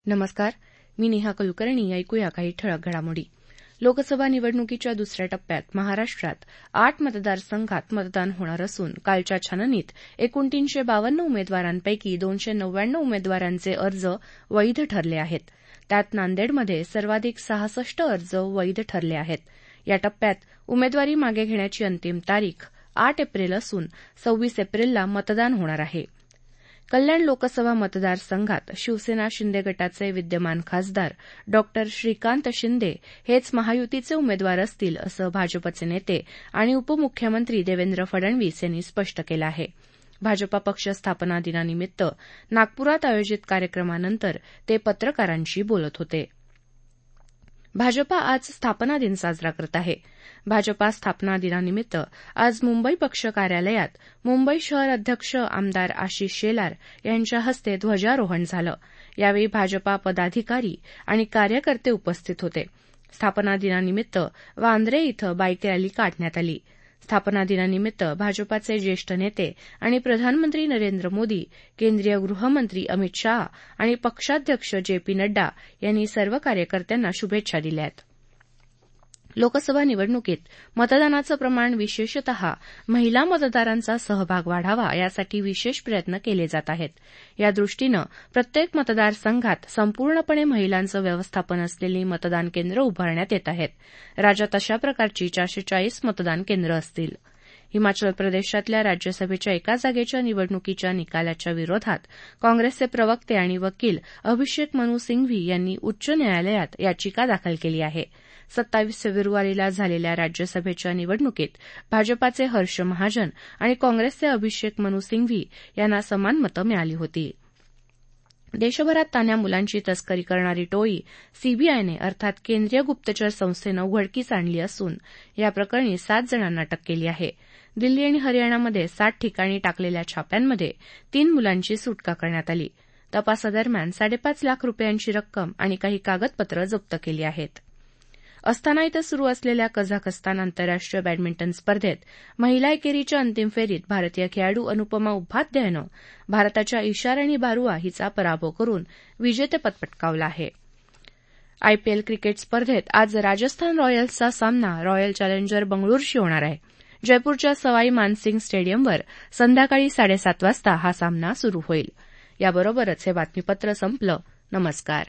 नमस्कार. मी नेहा कुलकर्णी. ऐकूया काही ठळक घडामोडी. लोकसभा निवडणुकीच्या दुसऱ्या टप्प्यात महाराष्ट्रात 8 मतदारसंघात मतदान होणार असून कालच्या छाननीत एकूण 352 उमेदवारांपैकी 299 उमेदवारांचे अर्ज वैध ठरले आहेत. त्यात नांदेडमध्ये सर्वाधिक 66 अर्ज वैध ठरले आहेत. या टप्प्यात उमेदवारी मागे घेण्याची अंतिम तारीख 8 एप्रिल असून 26 एप्रिलला मतदान होणार आहे. कल्याण लोकसभा मतदारसंघात शिवसेना शिंदे गटाचे विद्यमान खासदार डॉ. श्रीकांत शिंदे हेच महायुतीचे उमेदवार असतील असं भाजपचे नेते आणि उपमुख्यमंत्री देवेंद्र फडणवीस यांनी स्पष्ट केलं आहे. भाजपा पक्ष स्थापना दिनानिमित्त नागपुरात आयोजित कार्यक्रमानंतर ते पत्रकारांशी बोलत होते. भाजपा आज स्थापना दिन साजरा करत आहे. भाजपा स्थापना दिनानिमित्त आज मुंबई पक्ष कार्यालयात मुंबई शहर अध्यक्ष आमदार आशिष शेलार यांच्या हस्ते ध्वजारोहण झालं. यावेळी भाजपा पदाधिकारी आणि कार्यकर्ते उपस्थित होते. स्थापना दिनानिमित्त वांद्रे इथं बाईक रॅली काढण्यात आली. स्थापना दिनानिमित्त भाजपाचे ज्येष्ठ नेते आणि प्रधानमंत्री नरेंद्र मोदी, केंद्रीय गृहमंत्री अमित शाह आणि पक्षाध्यक्ष जे पी नड्डा यांनी सर्व कार्यकर्त्यांना शुभेच्छा दिल्या आहेत. लोकसभा निवडणुकीत मतदानाचं प्रमाण विशेषतः महिला मतदारांचा सहभाग वाढावा यासाठी विशेष प्रयत्न केले जात आहेत. या दृष्टीनं प्रत्येक मतदारसंघात संपूर्णपणे महिलांचं व्यवस्थापन असलेली मतदान केंद्र उभारण्यात येत आहेत. राज्यात अशा प्रकारची 440 मतदान केंद्र असतील. हिमाचल प्रदेशातल्या राज्यसभेच्या एका जागेच्या निवडणुकीच्या निकालाच्या विरोधात काँग्रेसचे प्रवक्ते आणि वकील अभिषेक मनू सिंघवी यांनी उच्च न्यायालयात याचिका दाखल केली आहे. 27 फेब्रुवारीला झालेल्या राज्यसभेच्या निवडणुकीत भाजपाचे हर्ष महाजन आणि काँग्रेसचे अभिषेक मनू सिंघवी यांना समान मतं मिळाली होती. देशभरात तान्ह्या मुलांची तस्करी करणारी टोळी सीबीआयने अर्थात केंद्रीय गुप्तचर संस्थेनं उघडकीस आणली असून या प्रकरणी 7 जणांना अटक केली आहे. दिल्ली आणि हरियाणामध्ये 7 ठिकाणी टाकलेल्या छाप्यांमध्ये 3 मुलांची सुटका करण्यात आली. तपासादरम्यान 5.5 लाख रुपयांची रक्कम आणि काही कागदपत्रं जप्त केली आहेत. अस्ताना इथं सुरू असलेल्या कझाकस्तान आंतरराष्ट्रीय बॅडमिंटन स्पर्धेत महिला एकेरीच्या अंतिम फेरीत भारतीय खेळाडू अनुपमा उपाध्यायनं भारताच्या इशाराणी बारुआ हिचा पराभव करून विजेतेपद पटकावलं आहे. आयपीएल क्रिकेट स्पर्धेत आज राजस्थान रॉयल्सचा सामना रॉयल चॅलेंजर बंगळुरूशी होणार आहे. जयपूरच्या सवाई मानसिंग स्टेडियमवर संध्याकाळी 7:30 वाजता हा सामना सुरू होईल. याबरोबरच हे बातमीपत्र संपलं. नमस्कार.